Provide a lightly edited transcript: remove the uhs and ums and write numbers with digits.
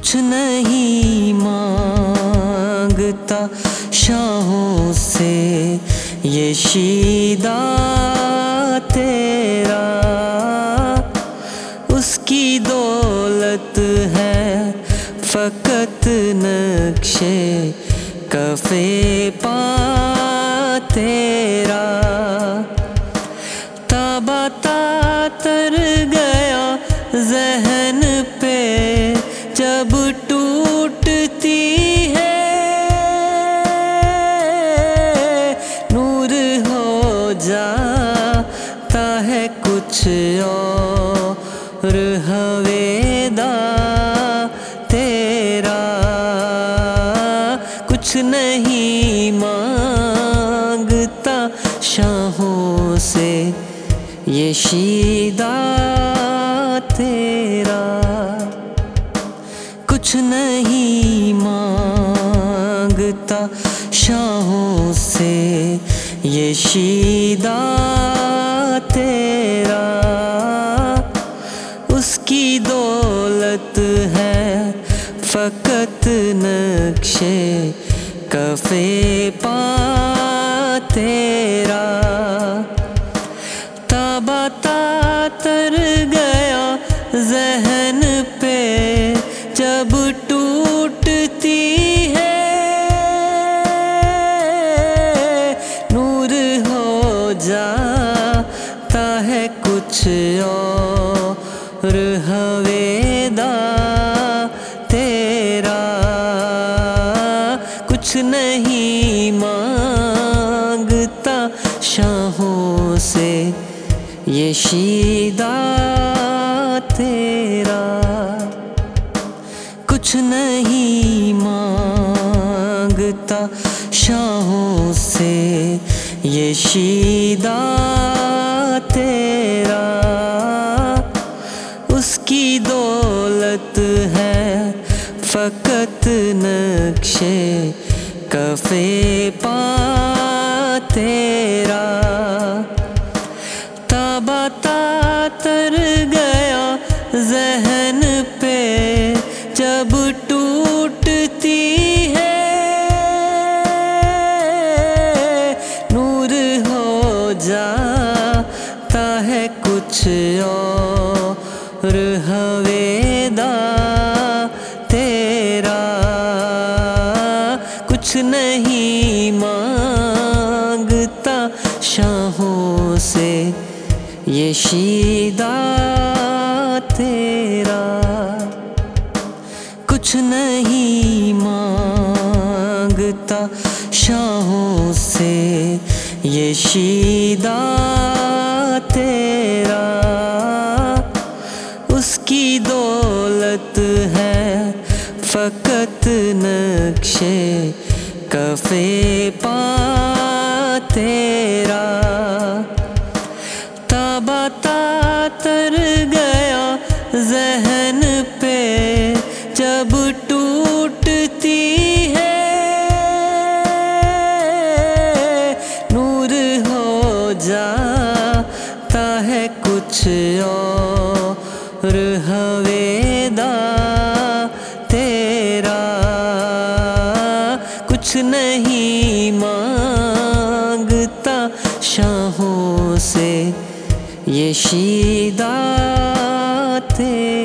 कुछ नहीं मांगता शाहों से ये शीदा तेरा, उसकी दौलत है फकत नक्शे कफ़े पा तेरा। ताबा तातर गया ज़हन पे जब टूटती है, नूर हो जाता है कुछ और हवेदा तेरा। कुछ नहीं मांगता शाहों से ये शीदा तेरा, कुछ नहीं मांगता शाहों से ये शीदा तेरा, उसकी दौलत है फकत नक्शे कफ़े पा तेरा। ताबा तातर गया ज़हन पे जब टूटती है, नूर हो जाता है कुछ और हवेदा तेरा। कुछ नहीं मांगता शाहों से ये शीदा तेरा, कुछ नहीं मांगता शाहों से ये शीदा तेरा, उसकी दौलत है फकत नक्शे कफ़े पा तेरा। ताबा तातर गया ज़हन पे जब टूटती है, नूर हो जाता है कुछ और हवेदा तेरा। कुछ नहीं मांगता शाहों से ये शीदा तेरा, कुछ नहीं मांगता शाहों से ये शीदा तेरा, उसकी दौलत है फकत नक्शे कफ़े पा तेरा। ताबा तातर गया ज़हन पे जब टूटती है, नूर हो जाता है कुछ और हवेदा तेरा। कुछ नहीं मांगता शाहों से ये शीदा तेरा।